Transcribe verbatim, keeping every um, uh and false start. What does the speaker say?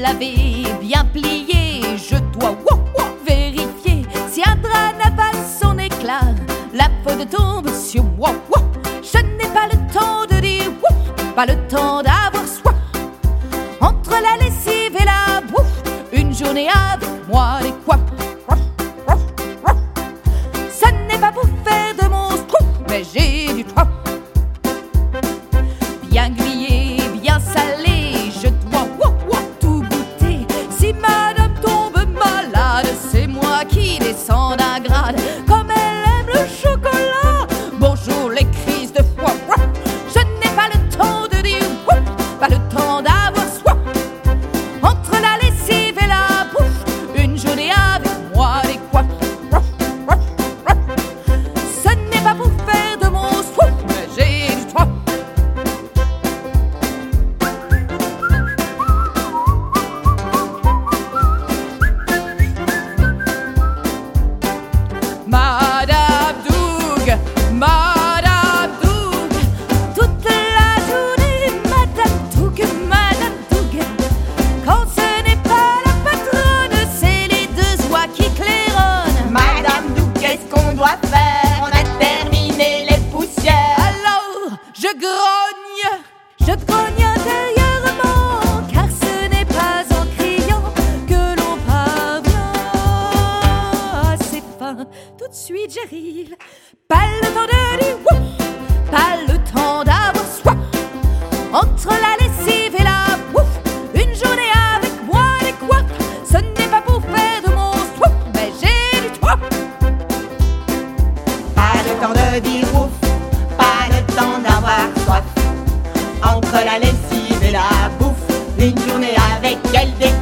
lavé, bien plié, je dois wow, wow, vérifier si un drap n'a pas son éclat. La peau de tombe sur moi, wow. Je n'ai pas le temps de dire wow, pas le temps d'avoir soin. Entre la lessive et la bouffe, une journée avec moi les quoi. Ce n'est pas pour faire de monstres, mais j'ai du toit. Bien grillé, bien salé, je dois wow, wow, tout goûter. Si madame tombe malade, c'est moi qui descends d'un grade. Comme elle aime le chocolat, bonjour les crises de foie. Je n'ai pas le temps de dire wow, pas le temps d'avoir soin. Entre la lessive et la bouffe, une journée avec moi les quoi. Ce n'est pas pour faire de monstres, mais j'ai du toit. Madame Doug, Madame Doug, toute la journée, Madame Doug, Madame Doug. Quand ce n'est pas la patronne, c'est les deux oies qui claironnent. Madame Doug, qu'est-ce qu'on doit faire? On a terminé les poussières. Alors, je grogne, je grogne intérieurement, car ce n'est pas en criant que l'on parvient à ses fins. Tout de suite j'arrive, pas le temps de dire wouf, pas le temps d'avoir soif. Entre la lessive et la bouffe, une journée avec moi les quoi. Ce n'est pas pour faire de monstres, mais j'ai du toit. Pas le temps de dire ouf, pas le temps d'avoir soif. Entre la lessive et la bouffe, une journée avec elle des